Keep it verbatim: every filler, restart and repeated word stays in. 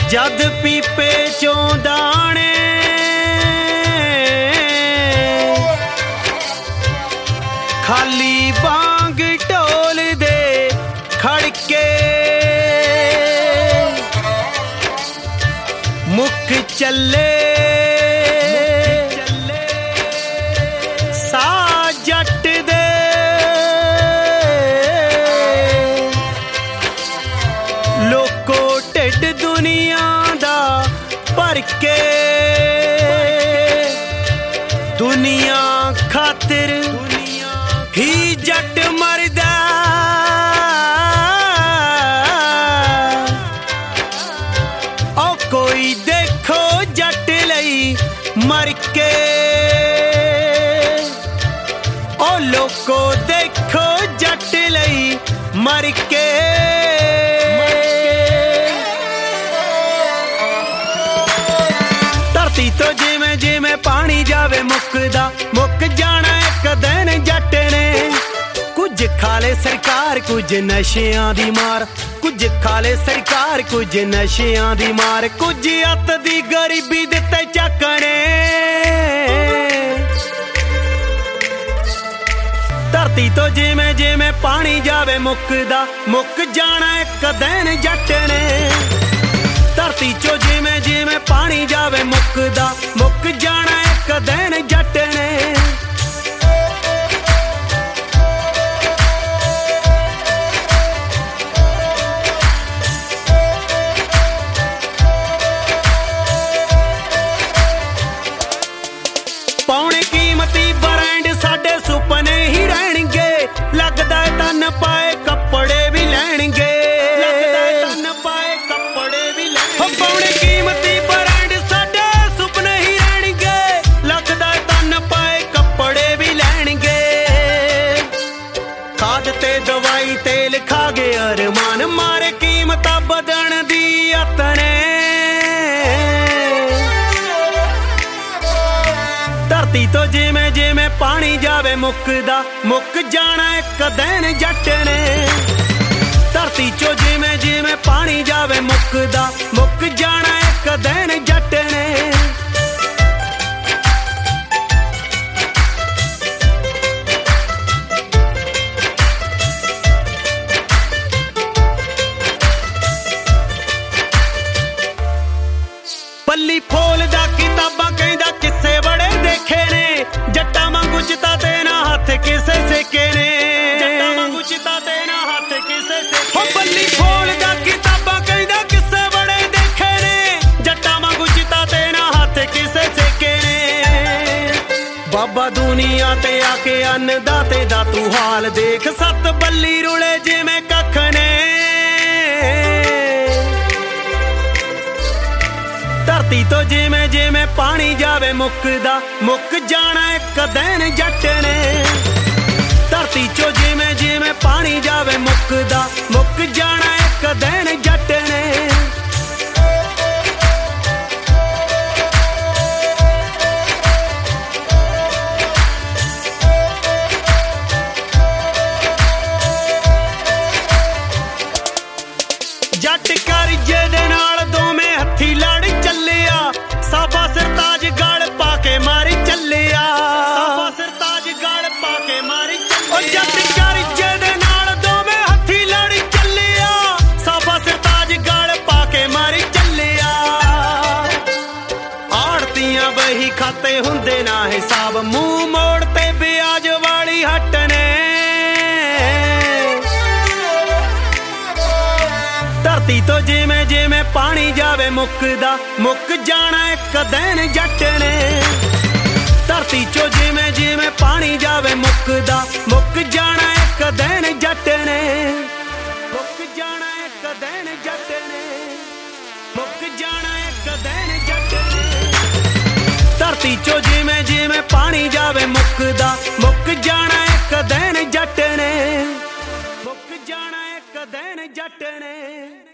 जद पीपे चों दाने खाली बांग ढोल दे खड़के मुख चले सा जट दे लोको ढिड दुनिया दा भर के दुनिया खातिर ही जट मरदा ओ कोई देखो जट लई मर के ओ लोको देखो जट लई मर के धरती तो जिवें जिवें पानी जावे मुकदा मुक जाना एक दिन जट ने कुछ खाले सरकार कुछ नशियां दी मार कुछ खाले सरकार कुछ नशियां दी मार कुछ अत दी गरीबी दिते चकने धरती तो जिवें जिवें पानी जावे मुकदा मुक जाना एक दिन जट ने धरती चो जिवें जिवें पानी जावे मुकदा मुक जाना एक दिन जट ने पौने कीमती ब्रांड साडे सुपने ही रहणगे लगदा तन पाए कपड़े भी लैणगे लगदा तन पाए कपड़े भी लैणगे पौने कीमती ब्रांड साडे सुपने ही रहणगे लगदा तन पाए कपड़े भी लैणगे खाद ते दवाई तेल खा गए अरमान मारे कीमतां बदन दी अतने धरती तो जिवें जिवें पानी जावे मुकदा मुक जाना एक दिन जट ने धरती चो जिवें जिवें पानी जावे मुकदा मुक जाना एक दिन जट ने पल्ली फोल दा किताबां कहंदा किस्से बड़े देखे ने जट्टा वांगू चिता ते ना हाथ किसे सेके ने जट्टा वांगू चिता ते ना हाथ किसे सेके हो पल्ली फोल दा किताबां कहंदा किस्से बड़े देखे ने जट्टा वांगू चिता ते ना हाथ किसे सेके ने बाबा दुनिया ते आके अन्नदाते दा तू हाल देख सत बल्ली रुले जिवें कख ने धरती तो जिवें जिवें पानी जावे मुकदा मुक जाना एक दिन जट ने धरती चो जिवें जिवें पानी जावे मुकदा मुक जाना एक दिन जट ने जट कर जेदे नाल दोवें हत्थी लड़ चलिया साबा सरताज गल पाके मारी चलिया साबा सरताज गल पाके मारी चलिया ओ जट कर जेदे नाल दोवें हत्थी लड़ चलिया साबा सरताज गल पाके मारी चलिया आड़तियां बही खाते हुंदे ना हिसाब मुंह मोड़ ते ब्याज वाली हट ने धरती तो जिवें जिवें पानी जावे मुकदा मुक जाना एक दिन जट ने धरती चो जिवें जिवें पानी जावे मुकदा मुक जाना एक दिन जट ने मुक जाना एक दिन जट ने मुक जाना एक दिन जट ने धरती चो जिवें जिवें पानी जावे मुकदा मुक जाना एक दिन जट ने मुक जाना एक दिन जट ने।